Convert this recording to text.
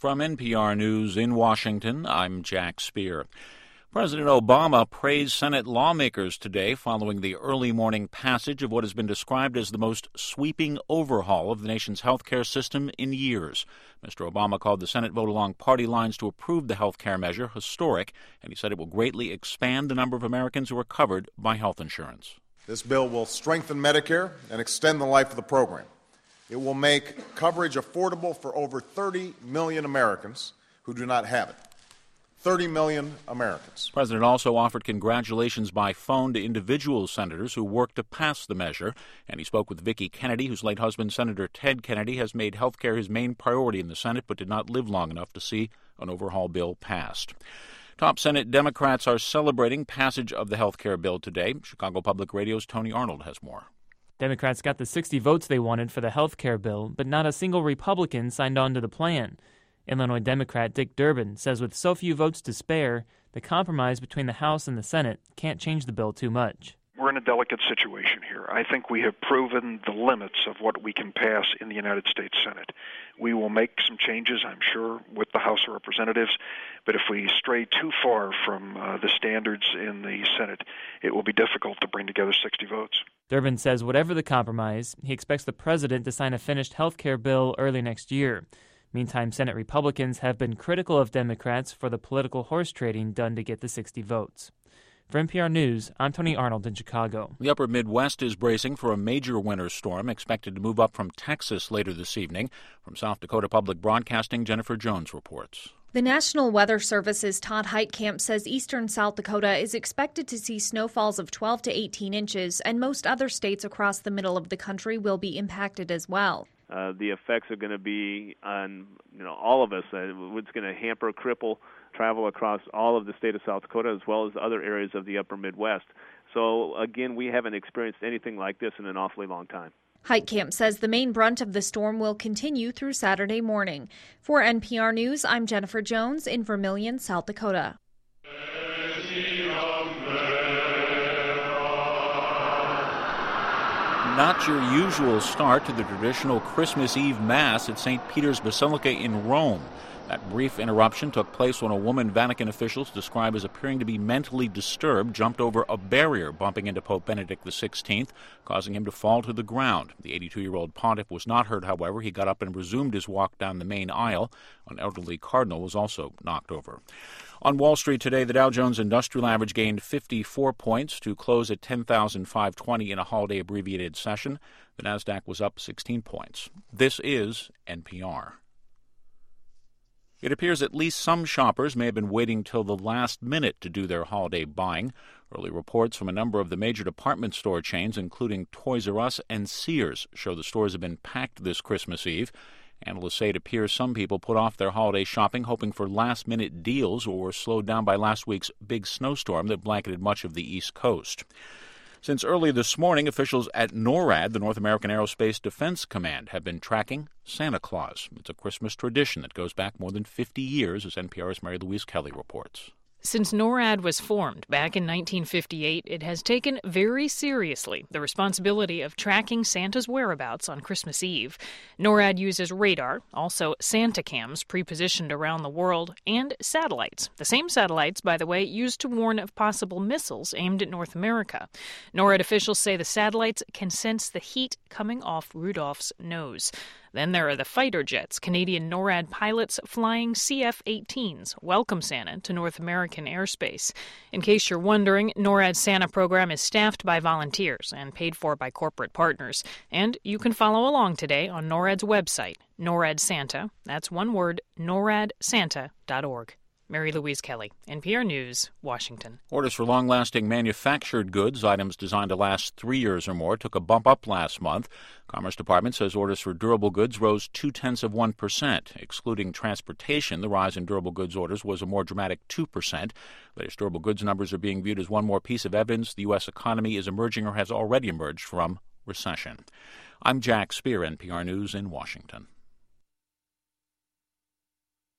From NPR News in Washington, I'm Jack Speer. President Obama praised Senate lawmakers today following the early morning passage of what has been described as the most sweeping overhaul of the nation's health care system in years. Mr. Obama called the Senate vote along party lines to approve the health care measure historic, and he said it will greatly expand the number of Americans who are covered by health insurance. This bill will strengthen Medicare and extend the life of the program. It will make coverage affordable for over 30 million Americans who do not have it. 30 million Americans. The president also offered congratulations by phone to individual senators who worked to pass the measure, and he spoke with Vicki Kennedy, whose late husband, Senator Ted Kennedy, has made health care his main priority in the Senate but did not live long enough to see an overhaul bill passed. Top Senate Democrats are celebrating passage of the health care bill today. Chicago Public Radio's Tony Arnold has more. Democrats got the 60 votes they wanted for the health care bill, but not a single Republican signed on to the plan. Illinois Democrat Dick Durbin says with so few votes to spare, the compromise between the House and the Senate can't change the bill too much. We're in a delicate situation here. I think we have proven the limits of what we can pass in the United States Senate. We will make some changes, I'm sure, with the House of Representatives, but if we stray too far from the standards in the Senate, it will be difficult to bring together 60 votes. Durbin says whatever the compromise, he expects the president to sign a finished health care bill early next year. Meantime, Senate Republicans have been critical of Democrats for the political horse trading done to get the 60 votes. For NPR News, I'm Tony Arnold in Chicago. The upper Midwest is bracing for a major winter storm expected to move up from Texas later this evening. From South Dakota Public Broadcasting, Jennifer Jones reports. The National Weather Service's Todd Heitkamp says eastern South Dakota is expected to see snowfalls of 12 to 18 inches, and most other states across the middle of the country will be impacted as well. The effects are going to be on all of us. It's going to hamper, cripple travel across all of the state of South Dakota as well as other areas of the upper Midwest. So, again, we haven't experienced anything like this in an awfully long time. Heitkamp says the main brunt of the storm will continue through Saturday morning. For NPR News, I'm Jennifer Jones in Vermilion, South Dakota. Not your usual start to the traditional Christmas Eve Mass at St. Peter's Basilica in Rome. That brief interruption took place when a woman Vatican officials describe as appearing to be mentally disturbed jumped over a barrier, bumping into Pope Benedict XVI, causing him to fall to the ground. The 82-year-old pontiff was not hurt, however. He got up and resumed his walk down the main aisle. An elderly cardinal was also knocked over. On Wall Street today, the Dow Jones Industrial Average gained 54 points to close at 10,520 in a holiday-abbreviated session. The Nasdaq was up 16 points. This is NPR. It appears at least some shoppers may have been waiting till the last minute to do their holiday buying. Early reports from a number of the major department store chains, including Toys R Us and Sears, show the stores have been packed this Christmas Eve. Analysts say it appears some people put off their holiday shopping hoping for last-minute deals or were slowed down by last week's big snowstorm that blanketed much of the East Coast. Since early this morning, officials at NORAD, the North American Aerospace Defense Command, have been tracking Santa Claus. It's a Christmas tradition that goes back more than 50 years, as NPR's Mary Louise Kelly reports. Since NORAD was formed back in 1958, it has taken very seriously the responsibility of tracking Santa's whereabouts on Christmas Eve. NORAD uses radar, also Santa cams pre-positioned around the world, and satellites. The same satellites, by the way, used to warn of possible missiles aimed at North America. NORAD officials say the satellites can sense the heat coming off Rudolph's nose. Then there are the fighter jets. Canadian NORAD pilots flying CF-18s welcome Santa to North American airspace. In case you're wondering, NORAD's Santa program is staffed by volunteers and paid for by corporate partners. And you can follow along today on NORAD's website, NORAD Santa. That's one word, NORADSanta.org. Mary Louise Kelly, NPR News, Washington. Orders for long-lasting manufactured goods, items designed to last 3 years or more, took a bump up last month. Commerce Department says orders for durable goods rose 0.2%. Excluding transportation, the rise in durable goods orders was a more dramatic 2%. Latest durable goods numbers are being viewed as one more piece of evidence the U.S. economy is emerging or has already emerged from recession. I'm Jack Speer, NPR News in Washington.